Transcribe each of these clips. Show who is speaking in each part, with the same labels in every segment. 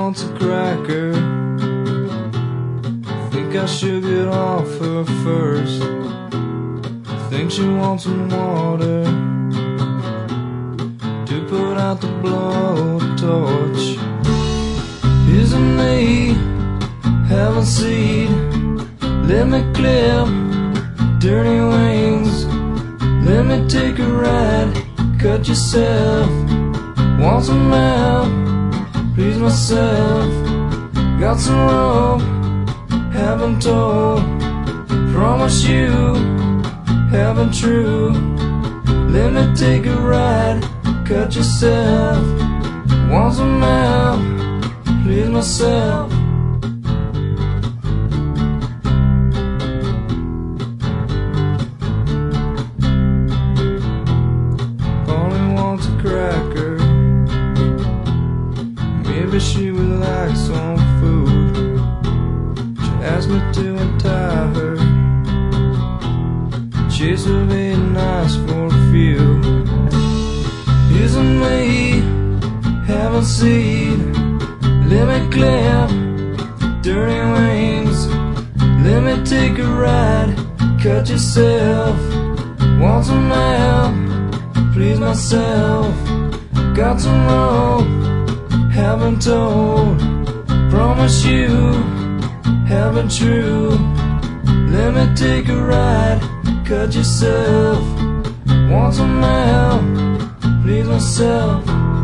Speaker 1: wants a cracker. Think I should get off her first. Think she wants some water to put out the blowtorch. Isn't me having seed? Let me clip dirty wings. Let me take a ride. Cut yourself. Want some help? Please myself. Got some rope. Haven't told. Promise you. Haven't true. Let me take a ride. Cut yourself. Want some help? Please myself. Polly wants a cracker. Maybe she would like some food. She asked me to untie her. Chase would be nice for a few. Isn't me having seed? Let me clip dirty wings. Let me take a ride. Cut yourself. Want some help? Please myself. Got some rope. Haven't told. Promise you. Haven't true. Let me take a ride. Cut yourself. Want some help? Please myself.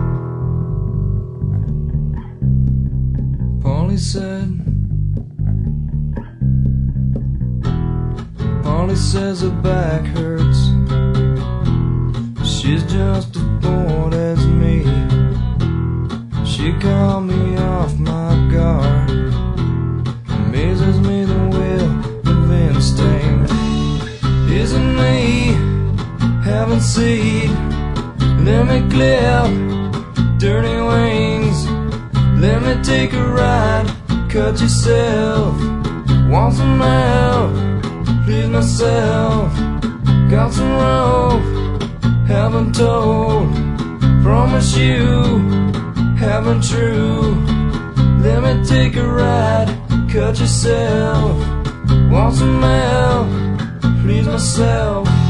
Speaker 1: Polly said. Polly says her back hurts. She's just as bored as me. She called me off my guard. Amazes me the will of instinct. Isn't me having seed? Let me clip dirty wings. Let me take a ride. Cut yourself. Want some help? Please myself. Got some rope. Haven't told. Promise you. Haven't true. Let me take a ride. Cut yourself. Want some help? Please myself.